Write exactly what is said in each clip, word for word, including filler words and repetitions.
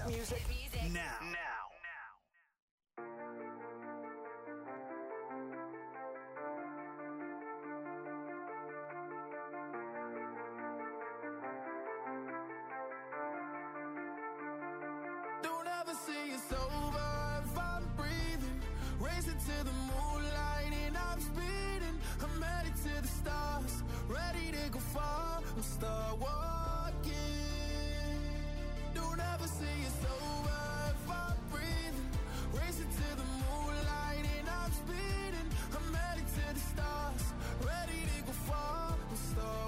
music, music. now. now. Don't ever say it's over if I'm breathing. Racing to the moonlight and I'm speeding. I'm headed to the stars, ready to go far. I'm start walking. Don't ever say it's over if I'm breathing. Racing to the moonlight and I'm speeding. I'm headed to the stars, ready to go far. I'm start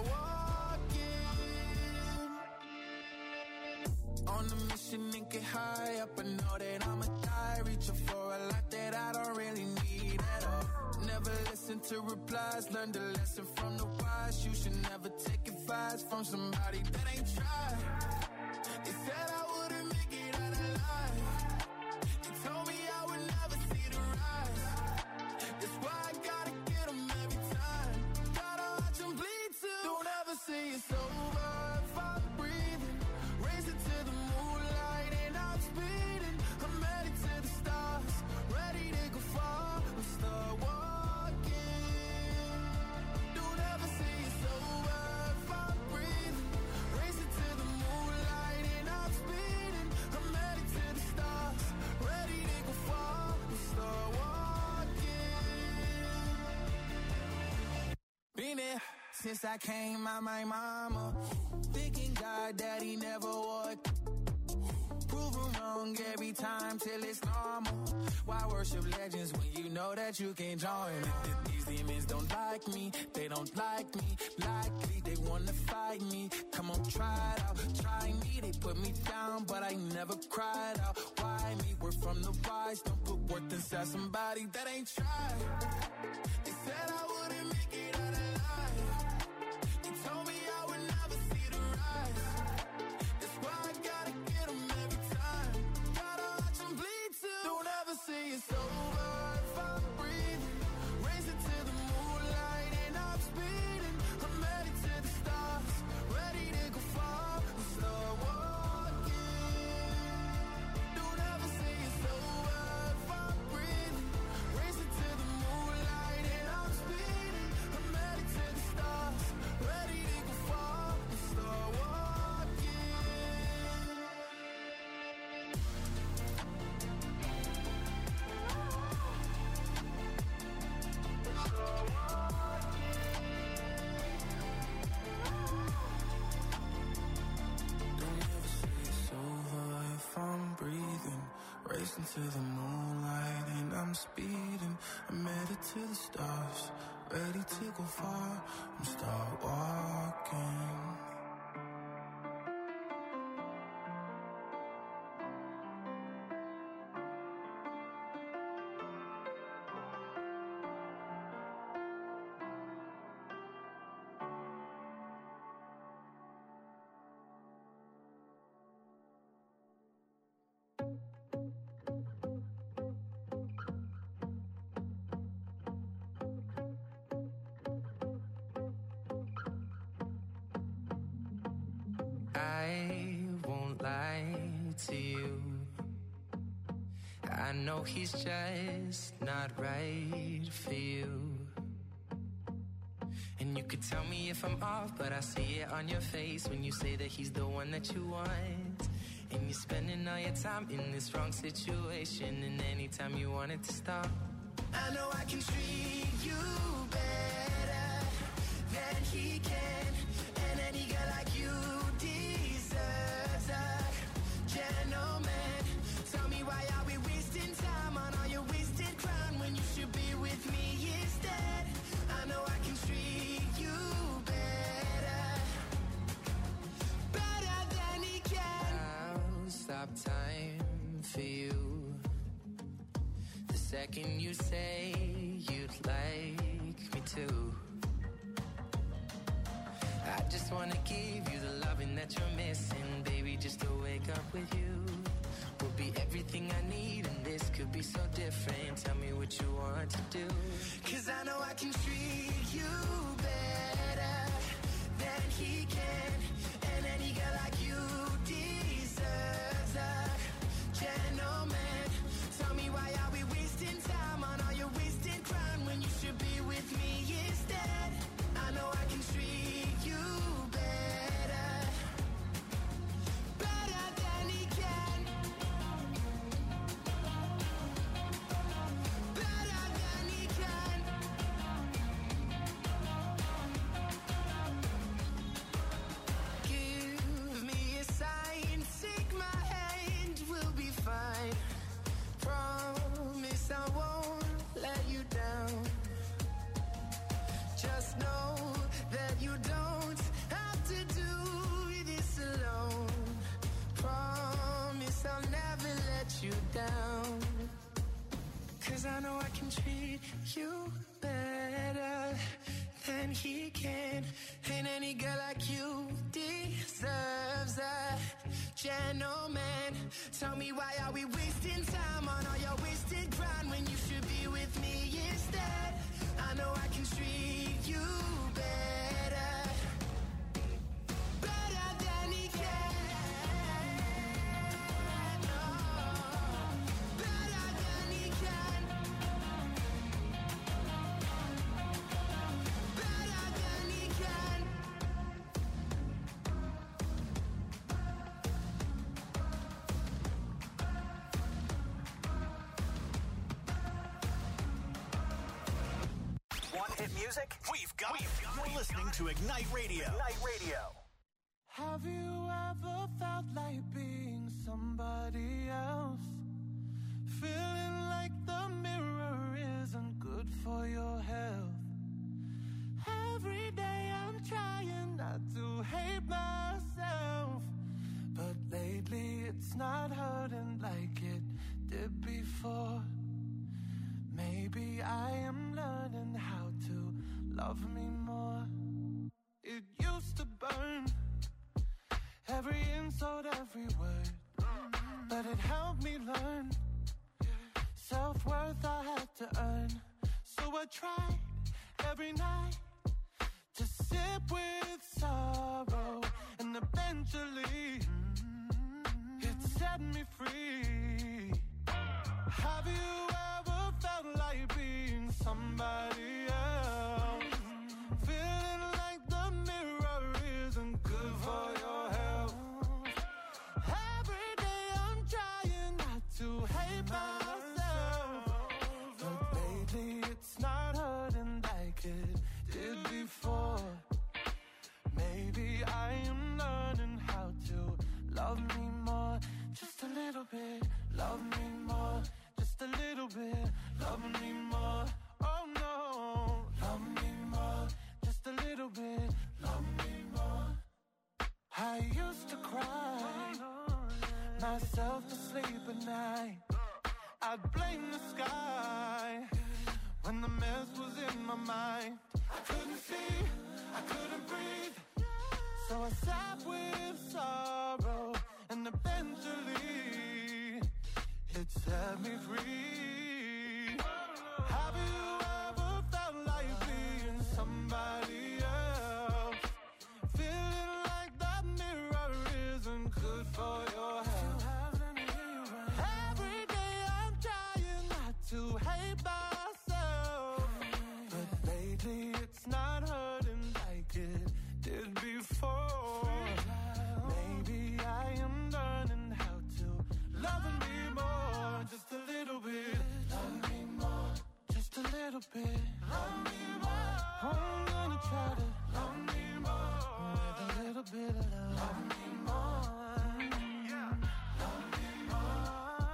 walking. On a mission and get high up, I know that I'ma die. Reaching for a lot that I don't really need at all. Never listen to replies, learn the lesson from the wise. You should never take advice from somebody that ain't tried. They said I wouldn't make it out alive. They told me I would never see the rise. That's why I gotta get them every time. Gotta watch them bleed too. Don't ever say it's over if I'm breathing. Racing to the moonlight and I'm speeding. I'm headed to the stars, ready to go far. I'm start walking. Don't ever say it's over if I'm breathing. Racing to the moonlight and I'm speeding. I'm headed to the stars, ready to go far. I'm start walking. Been there since I came out my mama. Thinking God that he never would. Proven wrong every time till it's normal. Why worship legends when you know that you can't join it? These demons don't like me, they don't like me. Likely they wanna fight me. Come on, try it out, try me. They put me down, but I never cried out. Why me? We're from the wise. Don't put worth inside somebody that ain't tried. They said I wouldn't make it out alive. They told me I would never see the rise. That's why I gotta get them every time. Gotta watch them bleed too. Don't ever say it's over if I'm breathing. Racing to the moonlight and I'm speeding. I'm headed to the stars, ready to go far. I'm start walking. Don't ever say it's over if I'm breathing. Racing to the moonlight and I'm speeding. I'm headed to the stars, ready to go far. I'm start walking. Don't ever say it's over if I'm breathing. Racing to the moonlight and I'm speeding. I'm headed to the stars, ready to go far. I'm start walking. I won't lie to you. I know he's just not right for you. And you could tell me if I'm off, but I see it on your face when you say that he's the one that you want. And you're spending all your time in this wrong situation, and anytime you want it to stop, I know I can treat you better than he can. And any girl like you deserves a gentleman. Tell me why are we wasting time on all your wasted crown when you should be with me instead. I know I can treat you better, better than he can. I'll stop time for you the second you say you'd like me to. I just wanna give you the loving that you're missing, baby. Just to wake up with you will be everything I need, and this could be so different. Tell me what you want to do, 'cause I know I can treat you better than he can. And any girl like you deserves a I know I can treat you better than he can. Ain't any girl like you deserves a gentleman. Tell me why are we wasting time on all your wasted grind when you should be with me instead. I know I can treat you better, better than he can. Oh, better than he can. Better than he can. Want hit music? We've got it. You're listening to Ignite Radio. Ignite Radio. Have you ever felt like being somebody else? Feeling like the mirror isn't good for your health. Every day I'm trying not to hate myself, but lately it's not hurting like it did before. Maybe I am learning how to love me more. It used to burn, every insult, every word, but it helped me learn. Self-worth I had to earn, so I tried every night to sit with sorrow, and eventually it set me free. Have you ever felt like being somebody else? Feeling like the mirror isn't good for your health. Every day I'm trying not to hate myself, but lately it's not hurting like it did before. Maybe I am learning how to love me more, just a little bit. Love me more, just a little bit. Love me more, oh no. Love me more, just a little bit. Love me more. I used to cry myself to sleep at night. I'd blame the sky when the mess was in my mind. I couldn't see, I couldn't breathe, so I sat with sorrow, and eventually it set me free. Have you ever felt like being somebody else? Feeling like that mirror isn't good for your health. Every day I'm trying not to hate myself, but lately it's not hurting like it did before. Maybe I am learning how to love me more, just a little bit. Love me more, just a little bit. Love me more. I'm gonna try to love me more with a little bit of love. Love me more. Yeah. Love me more.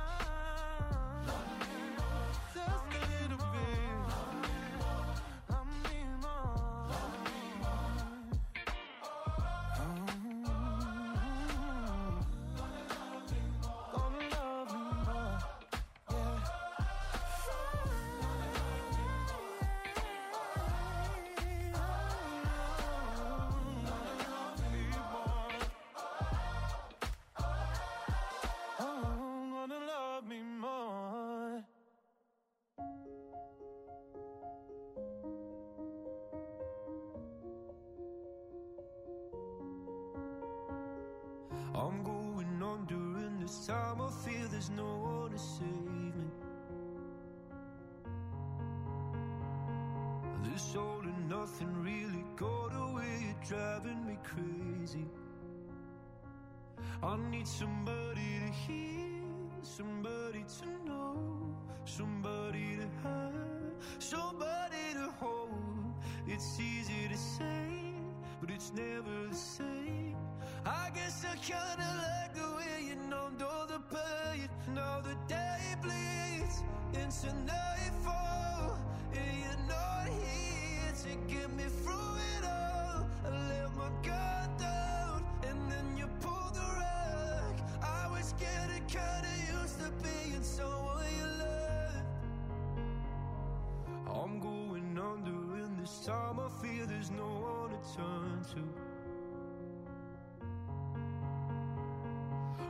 Love me more. Just a little bit. Love me more. Love me more. Love me more. Gonna love me more. Yeah. Oh, gonna love me more. I'm going on during this time. I feel there's no one to save me. This all and nothing really got away. You're driving me crazy. I need somebody to hear, somebody to know, somebody to have, somebody to hold. It's easy to say, but it's never the same. I guess I kinda like the way you numbed all the pain. Now the day bleeds into nightfall, and you're not here to get me through it all. I let my guard down, and then you pulled the rug. I was getting kinda used to being someone you loved.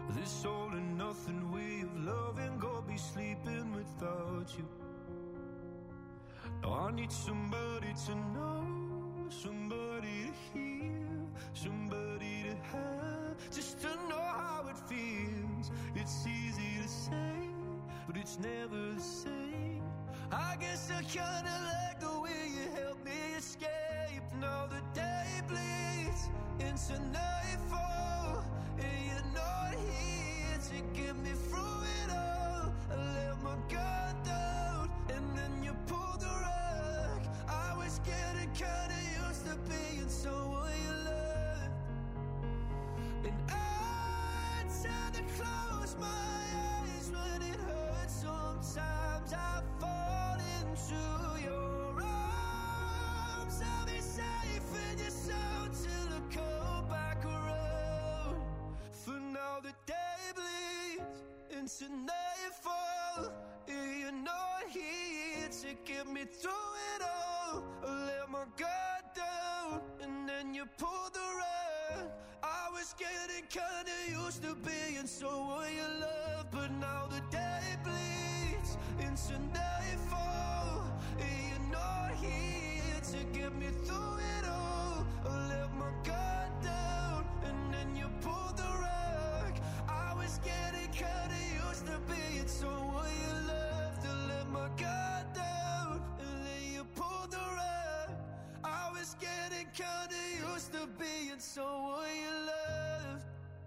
This all and nothing way of loving, go be sleeping without you. Now I need somebody to know, somebody to hear, somebody to have, just to know how it feels. It's easy to say, but it's never the same. I guess I kinda like the way you help me escape. Now the day bleeds into nightfall, and you're not here to get me through it all. I let my guard down, and then you pulled the rug. I was getting kinda used to being someone you loved, and I tend to close my eyes when it hurts. Sometimes I fall into your arms. I'll be safe in your soul till I come back around. For now the day bleeds into nightfall, and you're not here to get me through it all. I let my guard down, and then you pulled the rug. I was getting kinda used to being someone you love, but now the day bleeds into nightfall, and you're not here to get me through it all. I let my guard down, and then you pulled the rug. I was getting kinda used to being someone you loved. I let my guard down, and then you pulled the rug. I was getting kinda used to being someone you loved.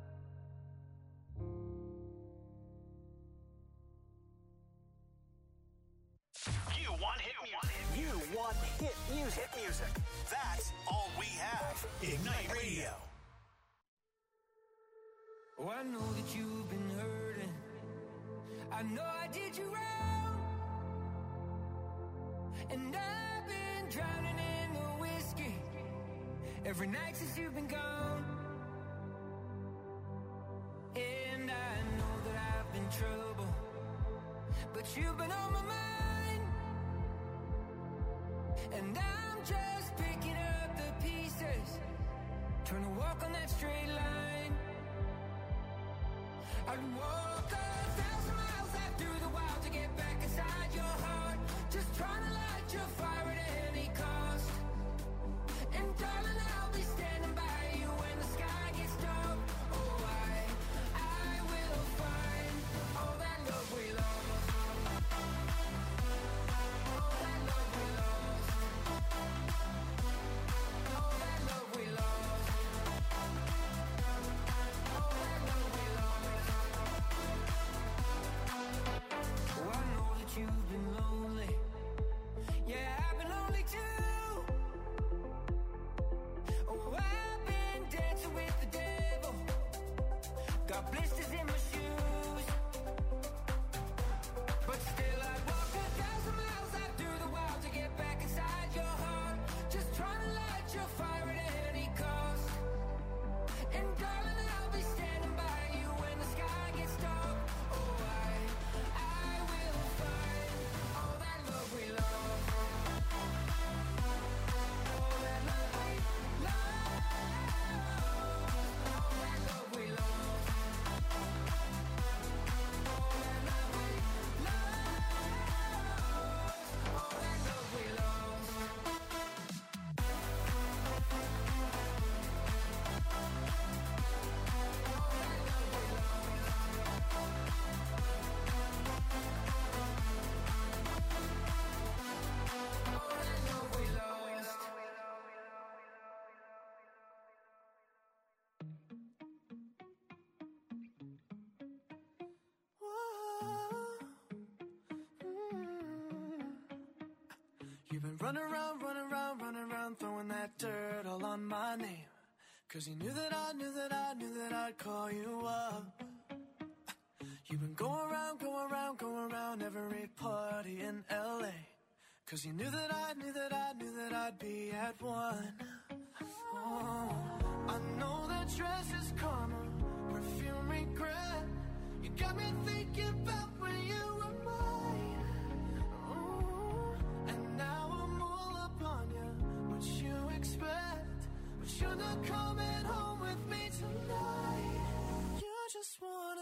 You want hit music. You want hit music. Hit music. That's all we have. Ignite Radio. Oh, I know that you've been hurting. I know I did you wrong, and I've been drowning in the whiskey every night since you've been gone. And I know that I've been trouble, but you've been on my mind, and I'm just picking up the pieces, trying to walk on that straight line. I'd walk a thousand miles out through the wild to get back inside your heart, just trying to light your fire at any cost. And darling, I'll be standing by you when the sky gets dark. Oh, I, I will find all that love we lost, all that love we lost, all that love we lost, all that love we lost. Oh, I know that you've been lonely. Yeah, I've been lonely too. Oh, I've been dancing with the devil, got blisters in my shoes, but still I'd walk a thousand miles out through the wild to get back inside your heart, just trying to light your fire at any cost. And darling, I'll be standing by you when the sky gets dark. Oh, I, I will find all that love we lost, all that love we lost, all that love we lost, all that love we lost, all that love we lost. You've been running around, running around, running around, throwing that dirt all on my name. Cause you knew that I knew that I knew that I'd call you up. You've been going around, going around, going around every party in L A. Cause you knew that I knew that I knew that I'd be at one. Oh, I know that dress is karma, perfume regret. You got me thinking about when you were mine. Oh, and now I'm all upon you. What you expect? But you're not coming home with me tonight. You just want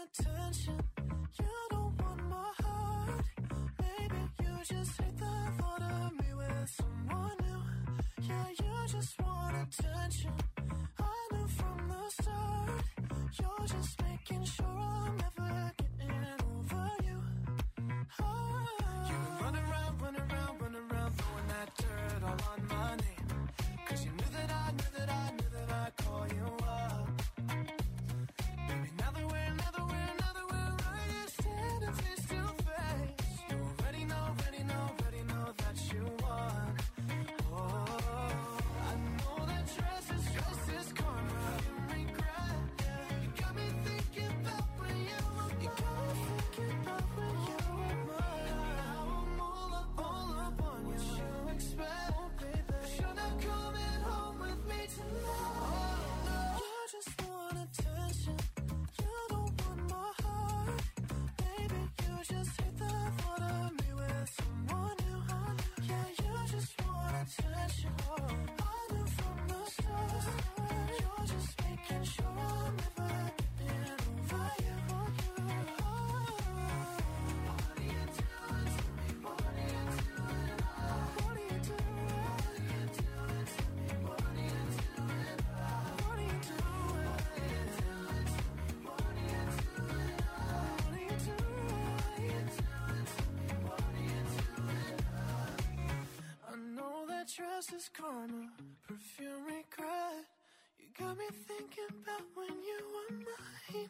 attention. You don't want my heart. Maybe you just hate the thought of me with someone new. Yeah, you just want attention. I knew from the start. You're just making sure I'm never getting over you. Oh. You run around, run around, run around, throwing that dirt all on my name. Cause you knew that I, knew that I, knew that I'd call you up. Baby, now that we're, now that we're, now that we're right here standing face to face, you already know, already know, already know that you won. Oh, I know that dress is, dress is karma, you regret. You got me thinking about when you were mine. You got me thinking about when you were mine. Now I'm all up, all up on what you expect. Oh, baby, you're not coming home with me tonight. Oh, no. You just want attention. You don't want my heart. Baby, you just hate the thought of me with someone new. Yeah, you just want attention. I knew from the start. You're just making sure I'm never getting over you. Oh, what are you doing to me? What are you doing? What are you doing? What are you doing to me? What are you doing? What are you doing? What are you doing to me? What are you doing? What are you doing? What are you doing to me? What are you doing? I know that dress is karma, perfume regret. You got me thinking about when you were mine.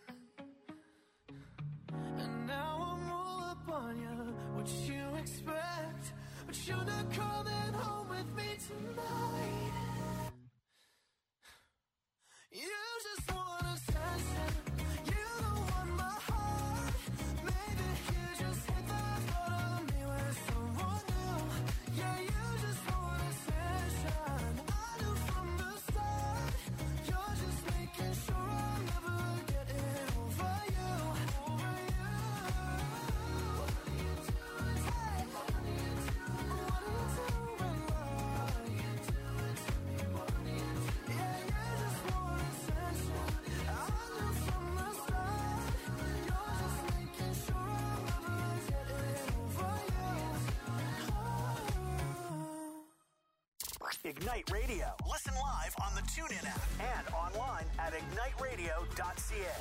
And now I'm all up on you, what you expect. But you're not coming home with me tonight. You just want attention. You don't want my heart. Maybe you just hate the thought of me with someone new. Yeah, you just want attention. I knew from the start. You're just making sure I'm never getting over you. Over you. What are you doing? Hey, what are you doing? What are you doing? What are you doing to me? What are you doing? Yeah, you just want attention. I knew from the start. You're just making sure I'm never getting over you. Oh. Ignite Radio. Listen live on the TuneIn app and online at ignite radio dot c a.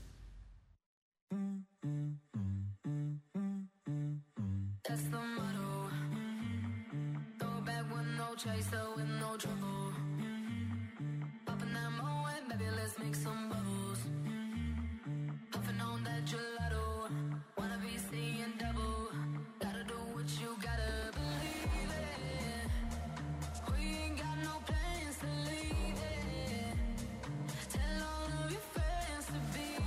That's the motto. Throw it back with no chaser, with no trouble. Popping that Moet, baby, let's make some bubbles. Puffing on that gelato. Wanna be seeing double. Gotta do what you gotta believe it. We ain't got no plans to leave it. Tell all of your friends to be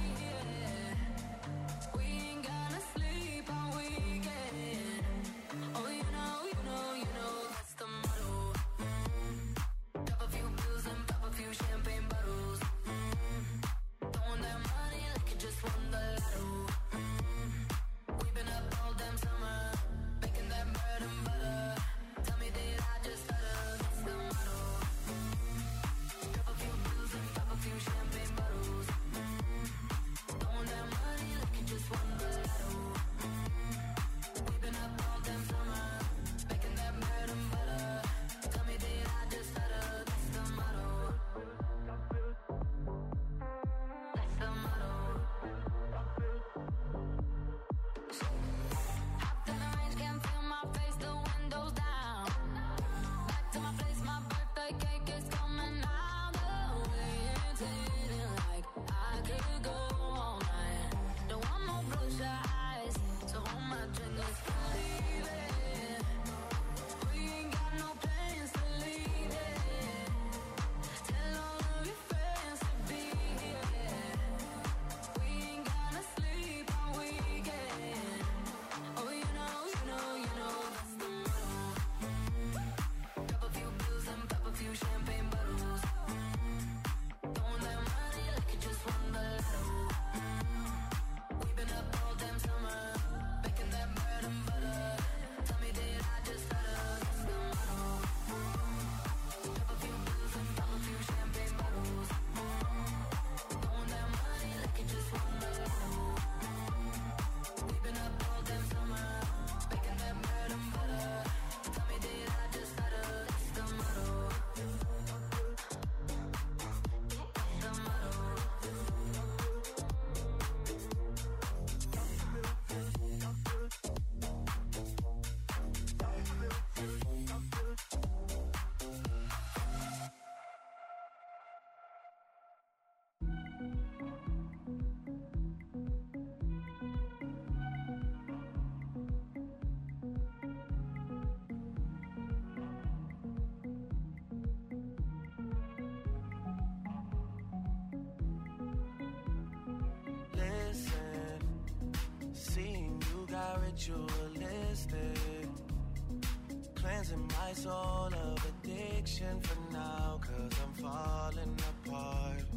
ritualistic, cleansing my soul of addiction for now, cause I'm falling apart.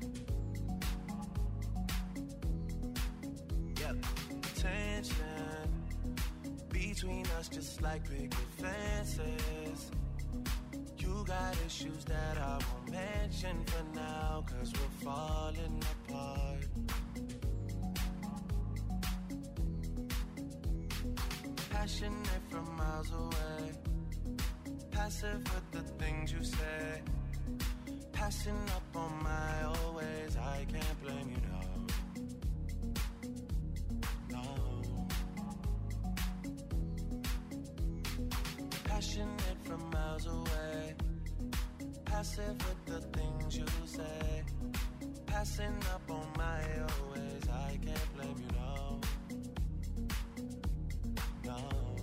Yep, tension between us just like picket fences. You got issues that I won't mention for now, cause we're falling apart. Passionate from miles away, passive with the things you say, passing up on my old ways. I can't blame you, no, no. Passionate from miles away, passive with the things you say, passing up on my old ways. I can't blame you, no, no.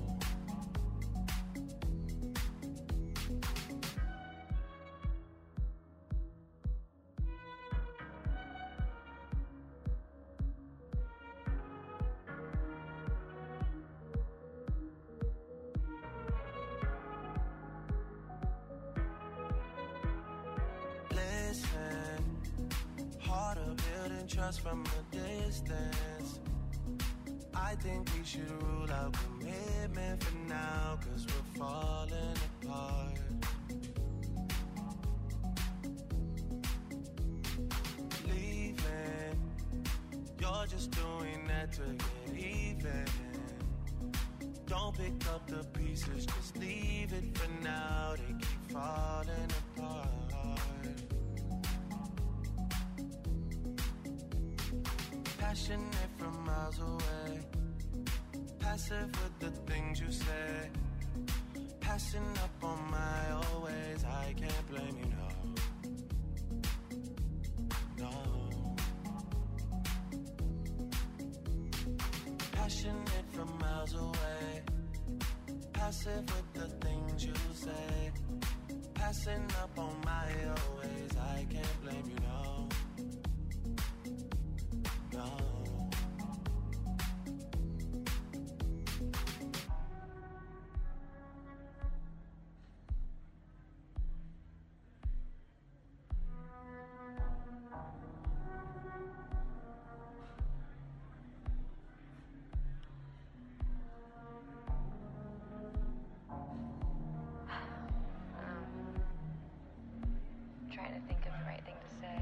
Trust from a distance. I think we should rule out commitment for now, cause we're falling apart. Leaving, you're just doing that to get even. Don't pick up the pieces, just leave it for now. They keep falling apart. Passionate from miles away, passive with the things you say, passing up on my old ways. I can't blame you, no, no. Passionate from miles away, passive with the things you say, passing up on my old ways. I can't blame you, no, no. Trying to think of the right thing to say.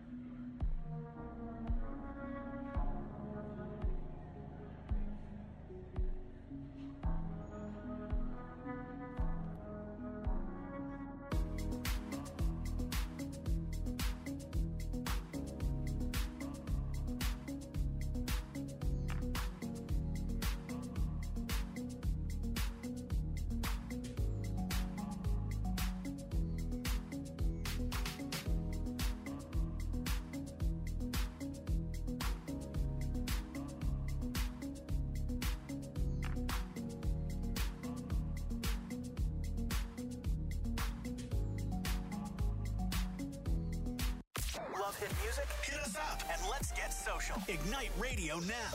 Love hit music? Hit us up and let's get social. Ignite Radio now.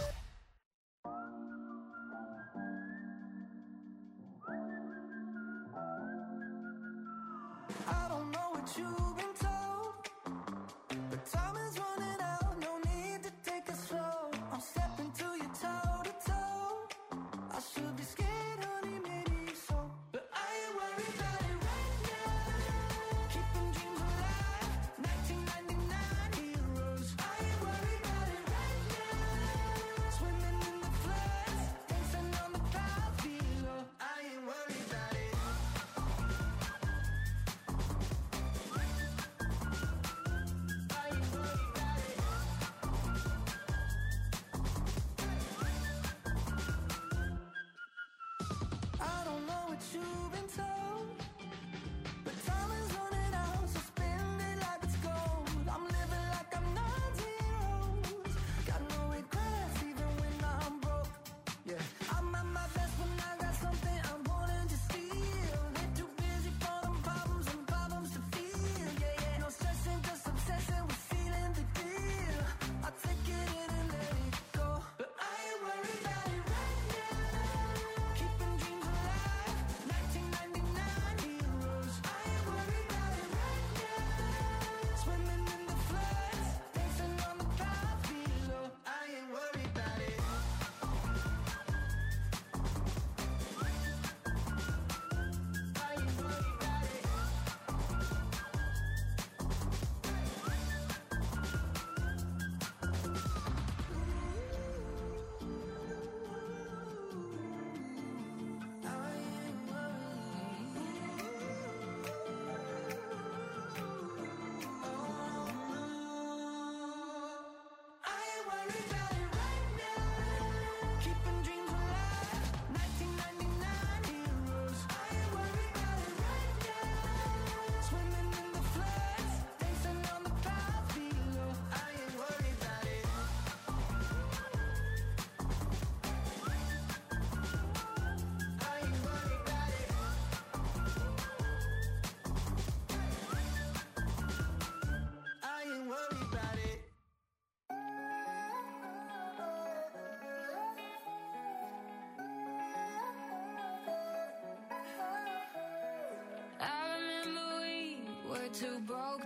I don't know what you've been told, but time is running out. No need to take it slow. I'm stepping to you toe to toe. I should be scared, honey, maybe so, but I ain't worried about it right now. Keeping dreams alive, nineteen ninety-nine heroes. I ain't worried about it right now.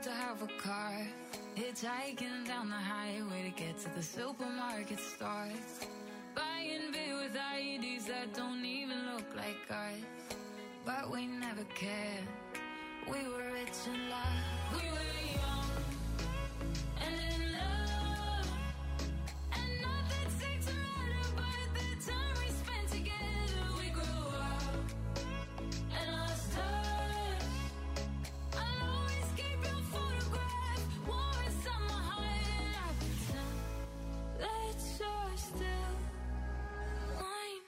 to have a car. Hitchhiking down the highway to get to the supermarket store. Buying beer with I E Ds that don't even look like ours. But we never cared. We were rich and loved. We were young and in love. And nothing seemed to matter but the time we spent together. We grew up and lost touch. I'll always keep your photograph warm inside my heart. And I pretend that you're still mine.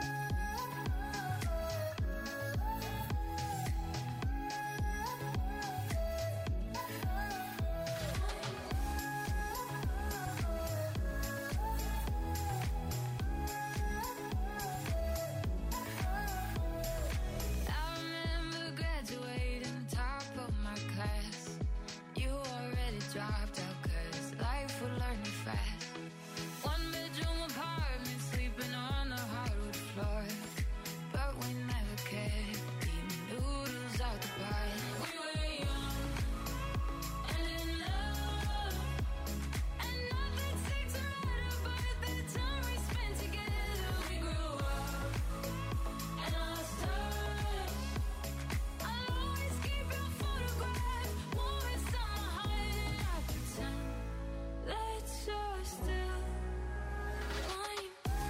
I remember graduating top of my class. You already dropped out 'cause life would learn you fast. One bedroom apartment, sleeping on the hardwood floor. But we never cared, eating noodles out the bar. We were young and in love. And nothing seemed to matter but the time we spent together. We grew up and lost touch. I'll always keep your photograph warm inside my heart. And I pretend that you're still mine.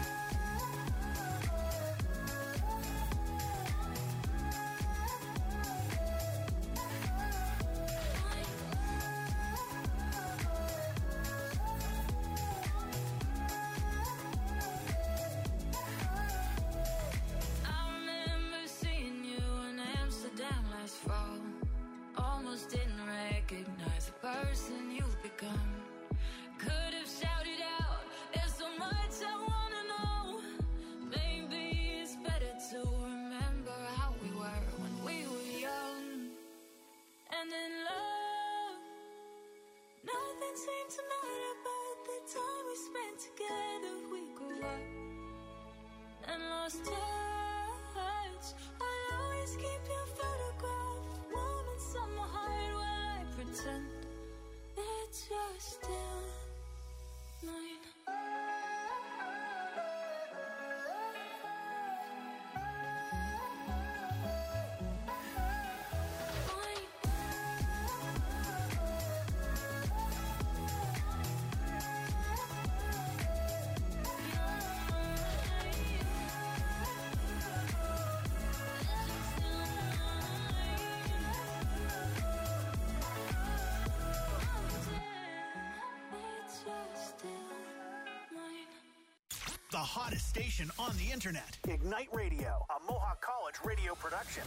I remember seeing you in Amsterdam last fall. Almost didn't recognize the person you've become. Could have shouted out, there's so much I wanna know. Maybe it's better to remember how we were when we were young and in love. Nothing seemed to matter but the time we spent together. We grew up and lost touch. I'll always keep your photograph warm inside my heart while I pretend that you're still mine. The hottest station on the internet. Ignite Radio, a Mohawk College radio production.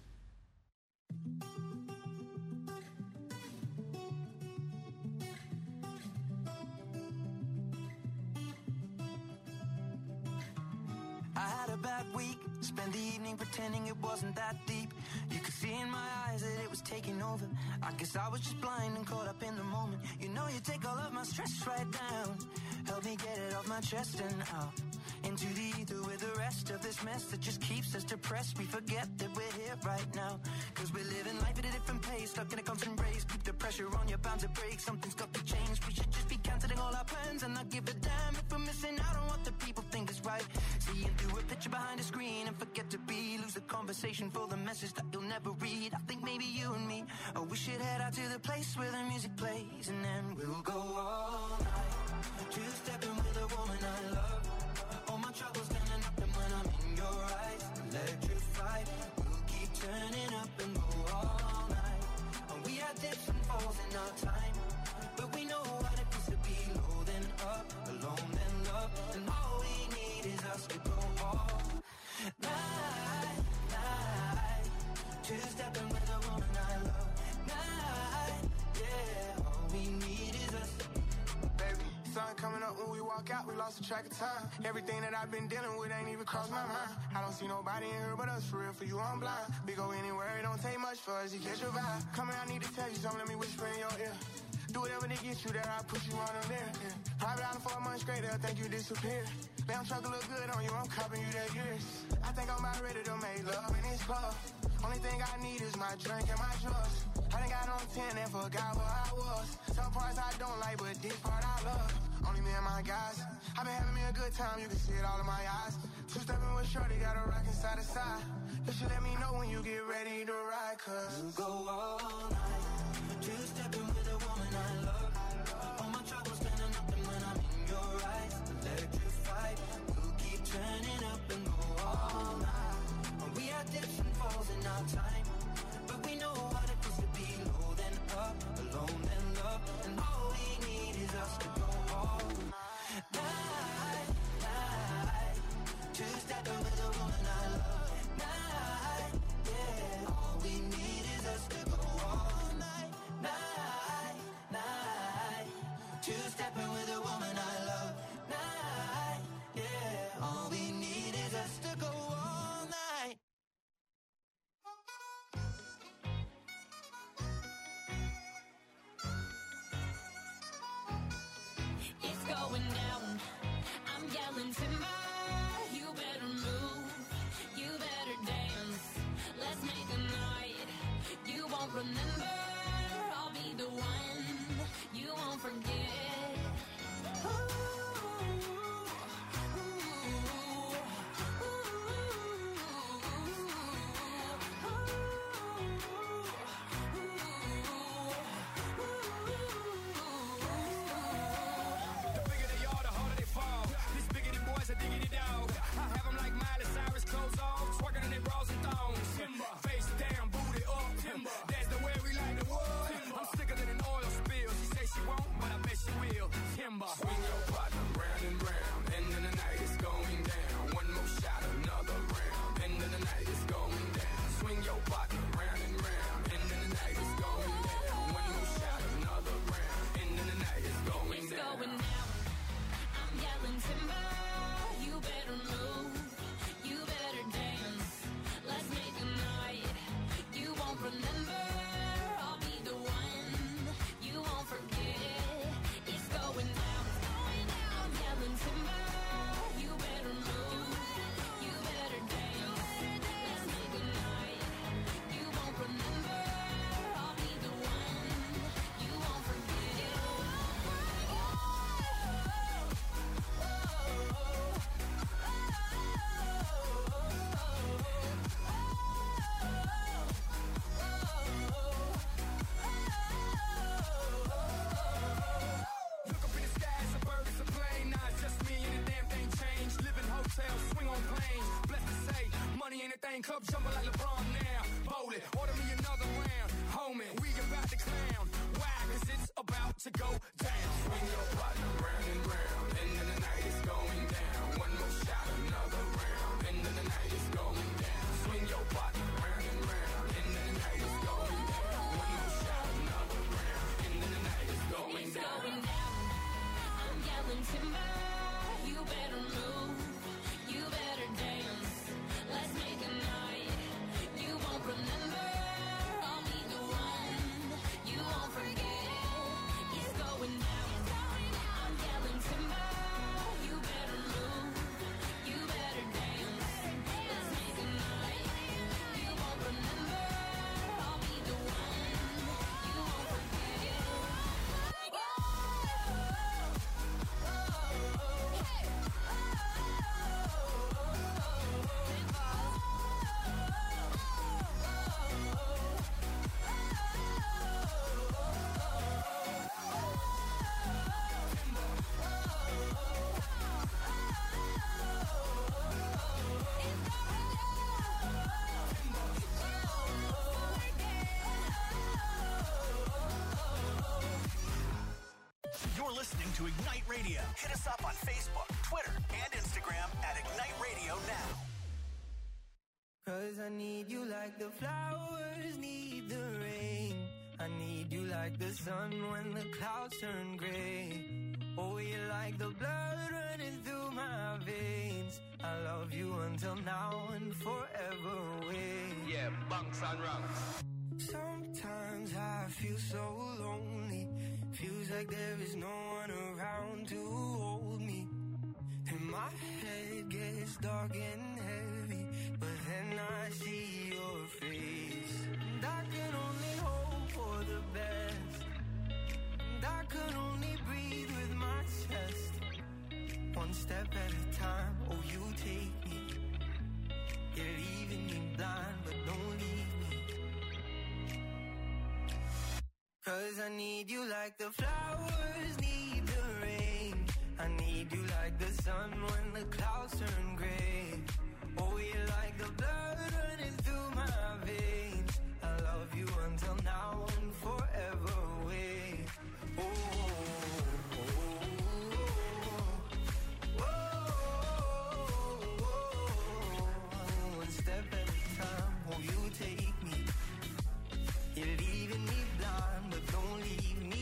I had a bad week, spent the evening pretending it wasn't that deep. You could see in my eyes that it was taking over. I guess I was just blind and caught up in the moment. You know you take all of my stress right down. Help me get it off my chest and out into the ether with the rest of this mess that just keeps us depressed. We forget that we're here right now, 'cause we're living life at a different pace, stuck in a constant race. Keep the pressure on, you're bound to break. Something's got to change. We should just be cancelling all our plans and not give a damn if we're missing out on what the people think is right. Seeing through a picture behind a screen and forget to be. Lose the conversation for the message that you'll never read. I think maybe you and me, oh, we should head out to the place where the music plays, and then we'll go all night. Two-stepping with a woman I love. All my troubles standing up, and when I'm in your eyes, electrified. We'll keep turning up and go all night. And we had dips and falls in our time, but we know what it feels to be low then up, alone then love. And all we need is us to go all night, night. Two-stepping with a woman I love. Night, yeah. All we need is us. Baby, sun coming up when we walk out, we lost the track of time. Everything that I've been dealing with ain't even crossed my mind. I don't see nobody in here but us, for real, for you I'm blind. We go anywhere, it don't take much for us to catch your vibe. Come here, I need to tell you something, let me whisper in your ear. Do whatever to get you there, I'll push you on them there. Yeah. Private island for a month straight, they'll think you disappeared. Damn truck look good on you, I'm copping you that years. I think I'm about ready to make love in this club. Only thing I need is my drink and my drugs. I done got on ten and forgot where I was. Some parts I don't like, but this part I love. Only me and my guys. I been having me a good time, you can see it all in my eyes. Two-stepping with shorty, got a rockin' side to side. You should let me know when you get ready to ride, cause you go all night. Two-stepping with a woman I love. All my troubles standing up, and when I'm in your eyes, electrified. We'll keep turning up and go all night. We had dips and falls in our time, but we know what it is to be low then up, alone then love, and all we need is us to go all night, night. Two-stepping with a woman I love. Night, yeah. All we need is us to go all night, night, night. Two-stepping with a woman I love. Night, yeah. All we need is us to go all night. It's going down. I'm yelling timber. You better move. You better dance. Let's make a night you won't remember. I'll be the one you won't forget. Ooh, ooh, ooh, The bigger they are, the harder they fall. These biggity boys are diggity dog. I have them like Miley Cyrus, clothes off, twerking in their bras and thongs. Timber. Face down, booty up. Timber. That's the way we like the wood. Timber. I'm sicker than an oil spill. She say she won't, but I bet she will. Timber. Swing your partner round and round. End of the night is going down. One more shot, another round. End of the night is going down. Swing your partner round and round. End of the night is going down. One more shot, another round. End of the night is going it's down. going down. I'm yelling timber. You better move. You better dance. Let's make a night you won't remember. I'll be the one you won't forget. It's going down. I'm yelling timber. You better move. You better dance. Let's make a night you won't remember. I'll be the one you won't forget. Look up in the sky, it's a bird, it's a plane. Nah, it's just me and the damn thing changed. Live in hotels, swing on planes. Blessed to say, money ain't a thing. Club jumble like LeBron now. Bowl it, order me another round. Homie, we about to clown. Why? Cause it's about to go down. Swing your partner round and round. End of the night is going down. One more shot, another round. End of the night is going down. Swing your partner round and round. End of the night is going down. One more shot, another round. End of the night is going It's down. going down. I'm yelling timber. You better move. You better dance. Let's make a night you won't remember. I'll be the one you won't forget. It's going down. I'm yelling timber. You better move. You better dance. Let's make a night you won't remember. I'll be the one you won't forget. You're listening to Ignite Radio. Hit us up on Facebook, Twitter, and Instagram at Ignite Radio Now. Cause I need you like the flowers need the rain. I need you like the sun when the clouds turn gray. Oh, you're like the blood running through my veins. I love you until now and forever away. Yeah, bunks and rungs. Sometimes I feel so lonely. Feels like there is no one around to hold me. And my head gets dark and heavy, but then I see your face. And I can only hope for one step at a time. Oh, you take me. You're leaving me blind, but don't leave me. 'Cause I need you like the flowers need the rain. I need you like the sun when the clouds turn gray. Oh, you're like the blood running through my veins. I love you until now and forever away. Oh, oh, oh, oh, oh. One step at a time, oh, you take me. You're leaving me blind, but don't leave me.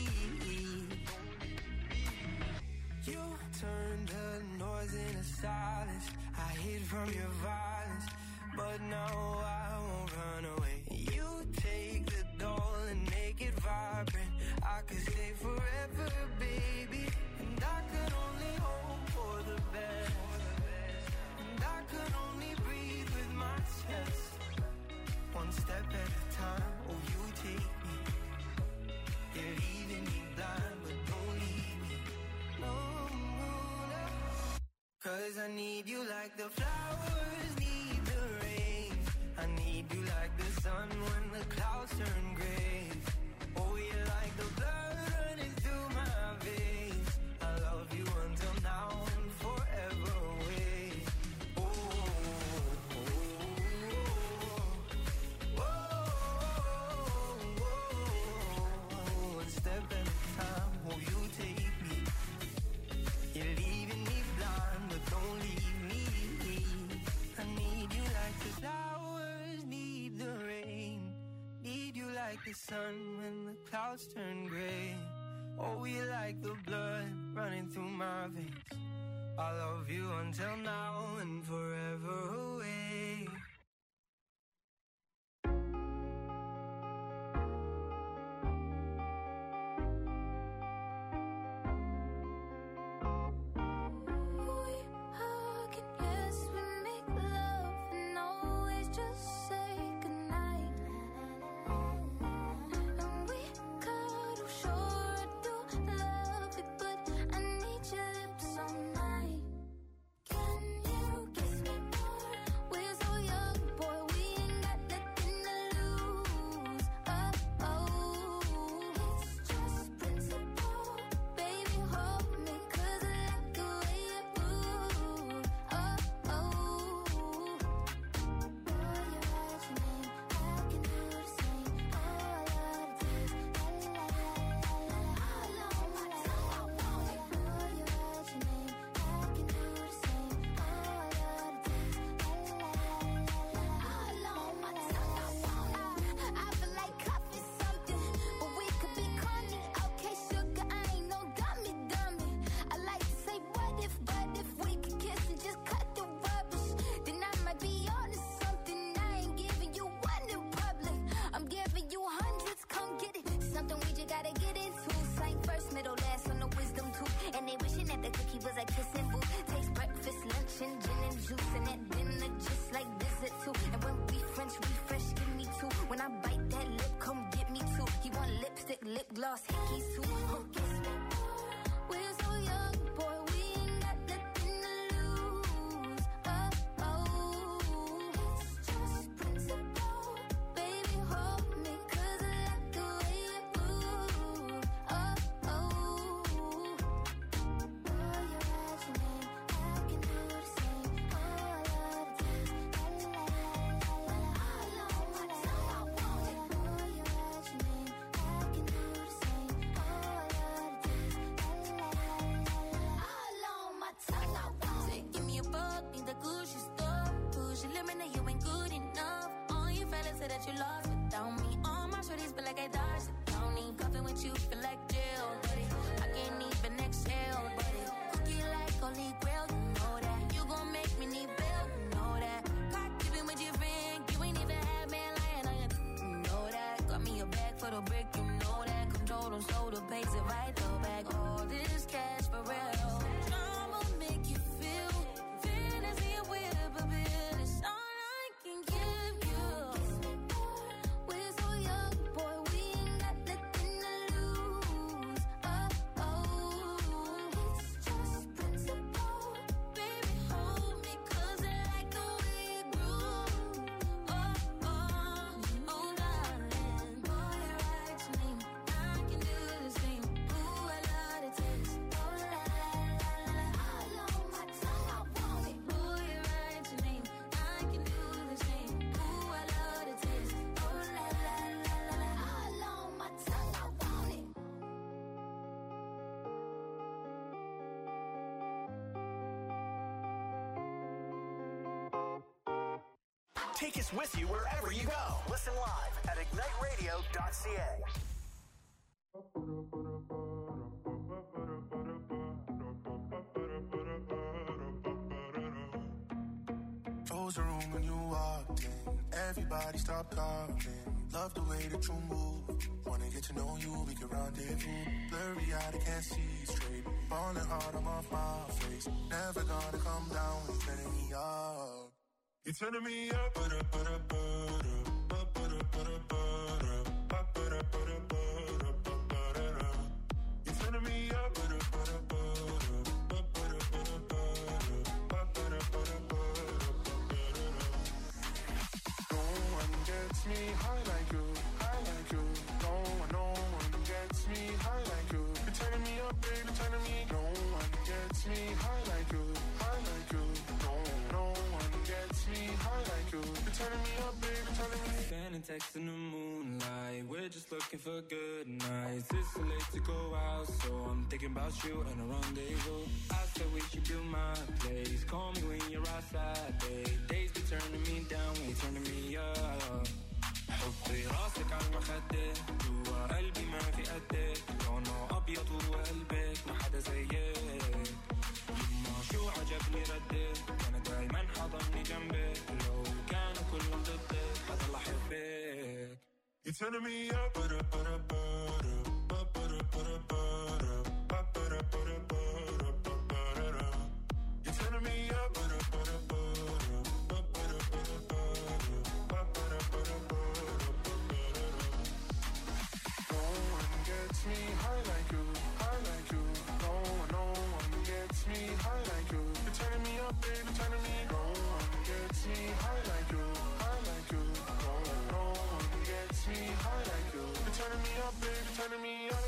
You turned the noise into silence. I hid from your violence, but now I won't run away. You take the doll and make it vibrant. I could stay forever, baby. And I could only hope for the best. And I could only breathe with my chest. One step at a time, oh, you take me. You're leaving me blind, but don't leave me. No, no, no. 'Cause I need you like the flowers need the rain. I need you like the sun when the clouds turn gray. Oh, you're like the blood running through my veins. I love you until now and forever away. Oh, oh, oh, oh, oh, oh. One step at a time, oh, you take me. You're leaving me blind, but don't leave me. I need you like the flowers need the rain. Need you like the sun when the clouds turn gray. Oh, you like the blood running through my veins. I love you until now and forever away. Lip gloss, hickeys too. Oh, guess what? We're so young, boy, we ain't got nothing to lose. Oh, oh, it's just principle. Baby, hold me, 'cause I like the way you move. Oh, oh. Boy, you write your name, I can do the same. Oh, I love to dance. La, la, la, la, la, la. All on my tongue, I want it. Boy, you write your name, I can do the same. Oh, I love to dance. La, la, la, la, la, la. All on my tongue, I want it. Give me a buck, need the Gucci store. Push your limit, now you ain't good enough. All your fellas say that you lost without me. All my shorties feel like I dodged it. Don't need cuffing with you, feel like jail, buddy. I can't even exhale, buddy. Cookie like holy grail, you know that. You gon' make me need bail, you know that. Caught keeping with your friend, you ain't even had man lying on you, you know that. Got me a bag for the brick, you know that. Control them, slow the pace, it right though back. All this cash for real. I'ma make you feel fantasy of whippoorwill. It's all I can give you. We're so young, boy, we ain't got nothing to lose. Oh, oh, it's just principle. Take us with you wherever you go. Listen live at ignite radio dot c a. Close the room when you walked in. Everybody stop talking. Love the way that you move. Wanna get to know you, we can rendezvous. Blurry eyed, I can't see straight. Falling hard, I'm off my face. Never gonna come down when you're turning me up. You're turning me up, but up, but up, but up, but up, but up, but up, but up, but up, but up, but up. You're turning me up, but up, but up, but up, but up, but up, but up, but up, but up. No one gets me high like you, high like you. No one, no one gets me high like you. You're turning me up, baby, turning me. No one gets me high like you, high like you. No, no one gets me high like you. You're turning me up, baby, turning me. Sending texts in the moonlight. We're just looking for good nights. It's so late to go out, so I'm thinking about you and a rendezvous. I said we should do my place. Call me when you're outside, babe. Days be turning me down, when you're turning me up. حطي راسك على المخدة جوا قلبي ما في قدك لونه أبيض وقلبك ما حدا زيك يما شو عجبني ردك أنا دايما حضني جنبك لو كانوا كلهم ضدك حضل أحبك. You're turning me up, but up, but up, but up, but up, but up, but up, but up, but up, but up, but up. You're turning me up, but up, but up, but up, but up, but up, but up, but up, but up. No one gets me high like you, high like you. No one, no one gets me high like you. You're turning me up, baby, turning me. No one gets me high like you, high like you. No one, no one gets me high like you. You're turning me up, baby, turning me up.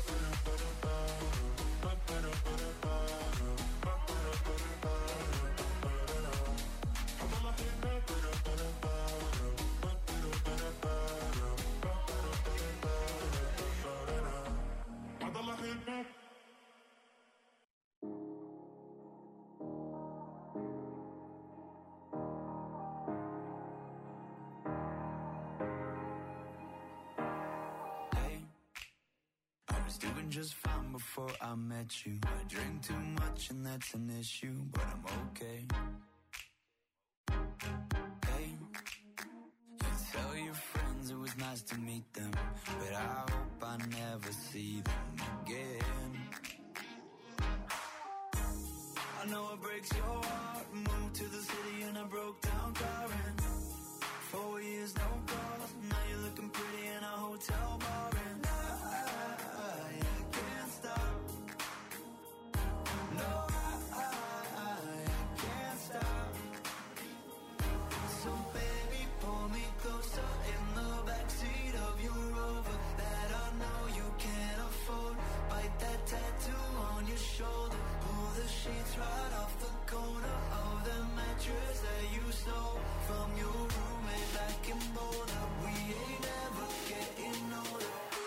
Doing just fine before I met you. I drink too much and that's an issue, but I'm okay. Hey, you tell your friends it was nice to meet them, but I hope I never see them again. I know it breaks your heart. Moved to the city and I broke down crying. Four years, no calls. Now you're looking pretty in a hotel bar and I sheets right off the corner of the mattress that you stole from your roommate back in Boulder. We ain't ever getting older.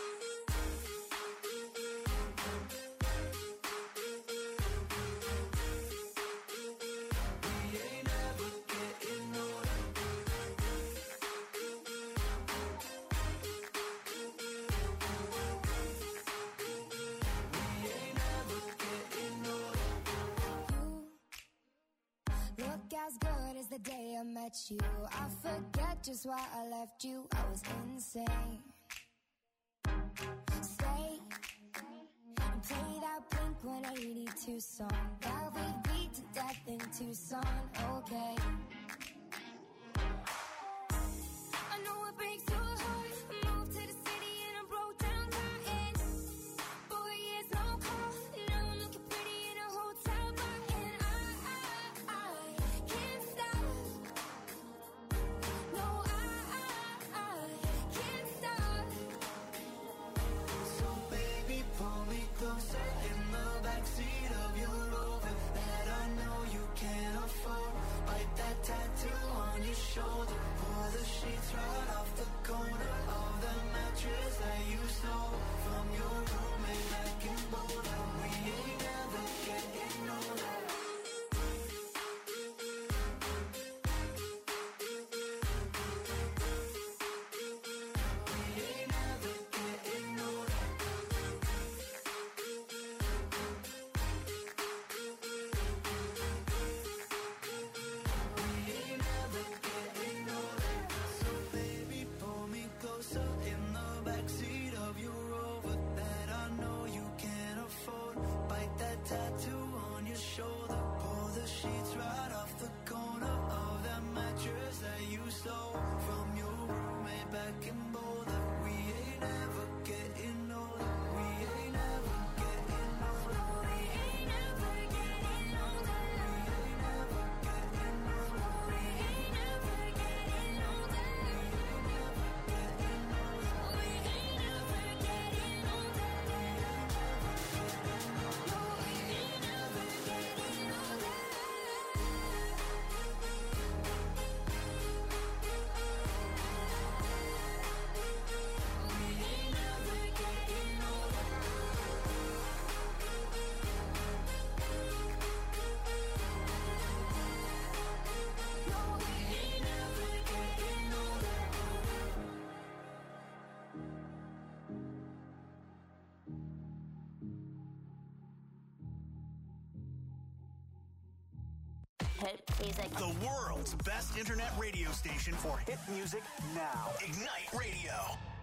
We ain't ever getting older. We ain't ever getting older. Look as good as the day I met you. I forget just why I left you. I was insane. Stay and play that Blink one eighty-two song that we beat to death in Tucson. Okay. I know it breaks your heart. Moved to the city and I broke down crying. Four years, no call. Now I'm looking pretty in a hotel bar and I, I, I can't stop. No, I, I, I can't stop. So baby, pull me closer in the backseat of your Rover that I know you can't afford. Bite that hit music. The world's best internet radio station for hit music now. Ignite Radio.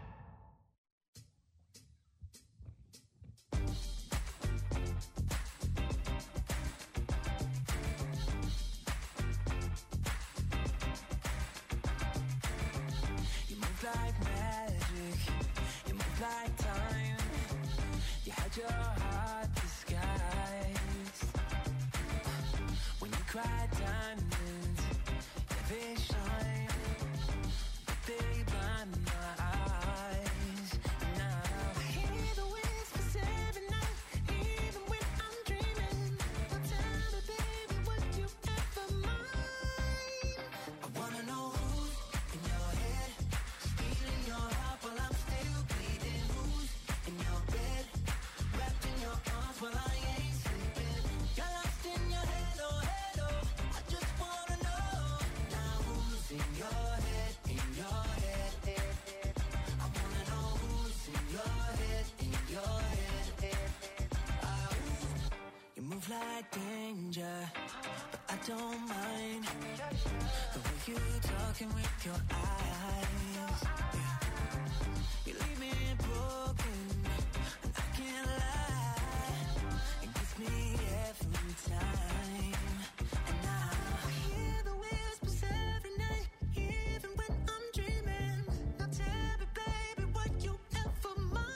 You move like magic, you move like time. You had your heart disguised. When you cry diamonds, yeah, they shine, but they blind my eyes. Now I hear the whispers every night, even when I'm dreaming. Now tell me, baby, would you ever mind? I wanna know who's in your head, stealing your heart while I'm still bleeding. Who's in your bed, wrapped in your arms while I ain't sleeping. You're lost in your head, oh head, oh. I just wanna know now who's in your head, in your head, head, head. I wanna know who's in your head, in your head, head, head. Ah, ooh. You move like danger, but I don't mind the way you talking with your eyes. Yeah. You leave me broken, and I can't lie. It gets me every time. And now I hear the whispers every night, even when I'm dreaming. Now tell me, baby, would you ever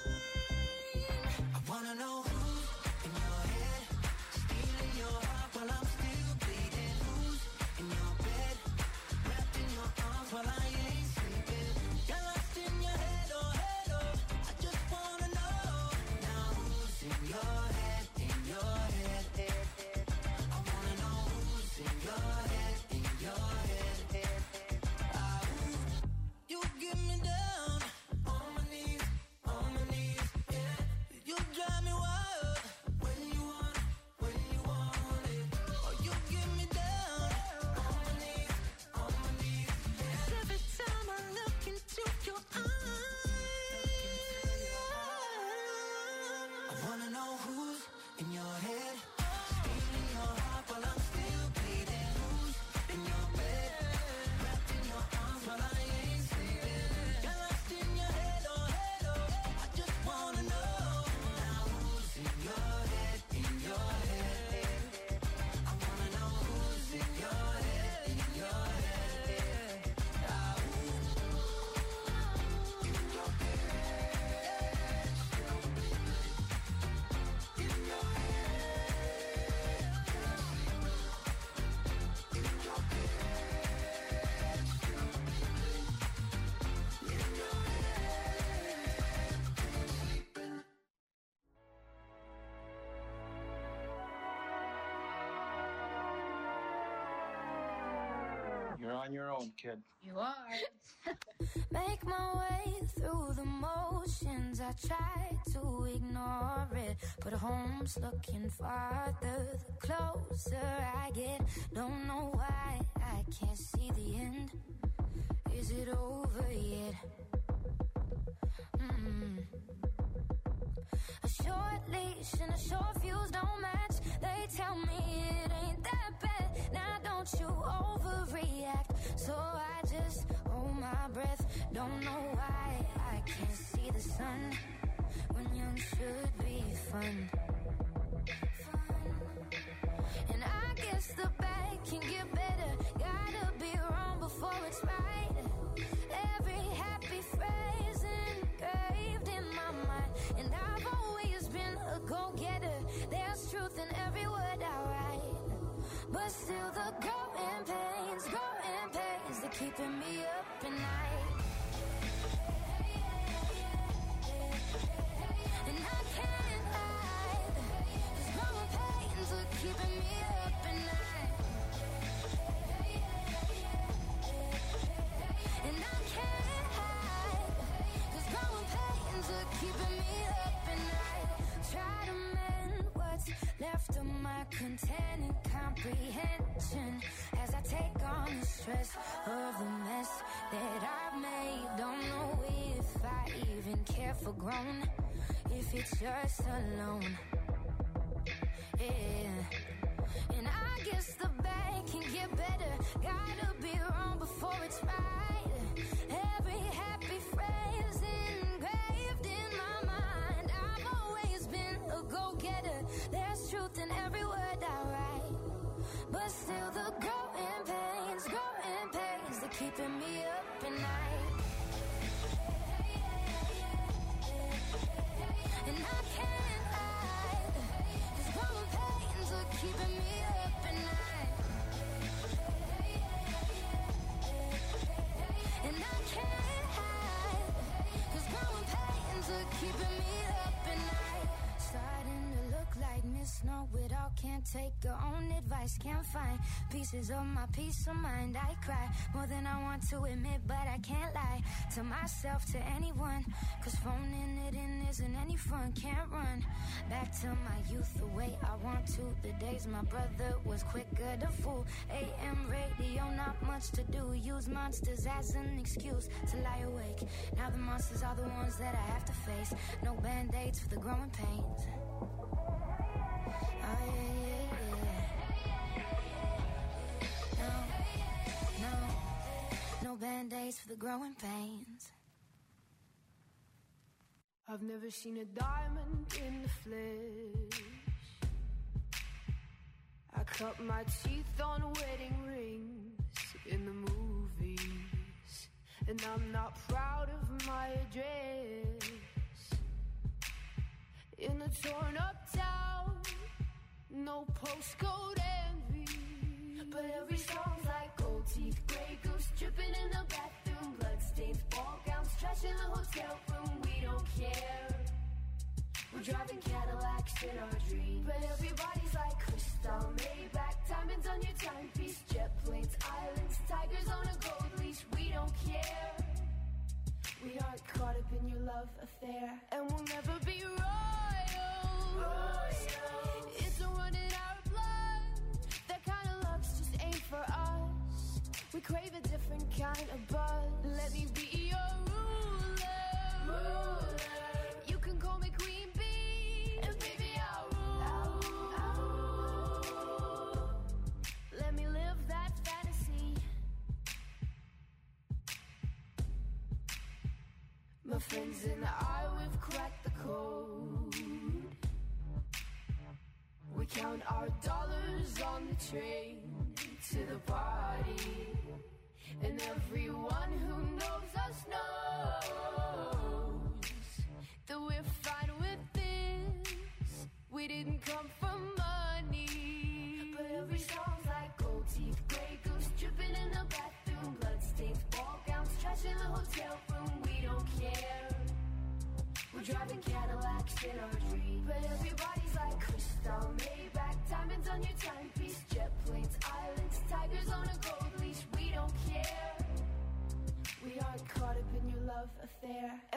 mind? I wanna know who's in your head, stealing your heart while I'm still bleeding. Who's in your bed, wrapped in your arms while I ain't sleeping. You're lost in your head, oh head, oh. I just wanna know now who's in your head, in your head, head, head. I wanna know who's in your head, in your head, head, head. Ah, ooh. You get me down on my knees, on my knees, yeah. You drive me wild when you want, when you want it. Oh, you get me down on my knees, on my knees, yeah. Every time I look into your eyes, I wanna know who's in your head, stealing your heart while I'm still bleeding. Who's in your bed, wrapped in your arms while I ain't sleeping. You're lost in your head, oh head, oh. I just wanna know now who's in your head, in your head, head, head. I wanna know who's in your head, in your head, head. Ah, ooh. In your head, in your You're on your own, kid. You are. Make my way through the motions. I try to ignore it, but home's looking farther the closer I get. Don't know why I can't see the end. Is it over yet? Mm. A short leash and a short fuse don't match. They tell me it ain't that bad. Now don't you overreact. So I just hold my breath. Don't know why I can't see the sun when young should be fun. And I guess the bad can get better. Gotta be wrong before it's right. Every happy phrase engraved in my mind. And I've always been a go-getter. There's truth in every word I write. But still the growing pains, growing pains, they're keeping me up at night. And I can't hide, 'cause growing pains are keeping me up at night. And I can't hide, 'cause growing pains are keeping me up at night. Try to mend what's left of my content comprehension as I take on the stress of the mess that I've made. Don't know if I even care for grown, if it's just alone. Yeah. And I guess the bad can get be wrong before it's right. Every happy phrase engraved in my mind. I've always been a go-getter. There's truth in every word I write. But still the growing pains, growing pains, they're keeping me up at night. And I can't hide, 'cause growing pains are keeping me up at night. And I can't hide, 'cause growing pains are keeping me up at night. Starting to look like Miss Know-It-All, can't take her own advice, can't find pieces of my peace of mind. I cry more than I want to admit, but I can't lie to myself, to anyone, 'cause phoning it in isn't any fun. Can't run back to my youth the way I want to. The days my brother was quicker to fool. A M radio, not much to do. Use monsters as an excuse to lie awake. Now the monsters are the ones that I have to face. No band-aids for the growing pains. Oh yeah, yeah, yeah. No, no, no band-aids for the growing pains. I've never seen a diamond in the flesh. I cut my teeth on wedding rings in the movies, and I'm not proud of my address. In a torn up town, no postcode envy, but every song's like gold teeth, grey goose dripping in the bathroom, bloodstains, ball gowns, trash in the hotel room. We don't care. We're driving Cadillacs in our dreams, but everybody's like crystal, Maybach, diamonds on your timepiece, jet planes, islands, tigers on a gold leash. We don't care. We aren't caught up in your love affair, and we'll never be royals. Royals. It's a run in our blood. That kind of love's just ain't for us. We crave a different kind of buzz. Let me be your ruler. Ruler. You can call me Queen Bee, and baby I'll rule. I'll rule. I'll rule. Let me live that fantasy. My friends and I, we've cracked the code. We count our dollars on the train to the party, and everyone who knows us knows that we're fine with this. We didn't come for money, but every song's like gold teeth, grey goose dripping in the bathroom, bloodstains, ball gowns, trash in the hotel room. We don't care. We're driving Cadillacs in our dreams, but everybody's like crystal, Maybach, diamonds on your timepiece, jet planes, islands, tigers on a gold leash. We don't care. We aren't caught up in your love affair,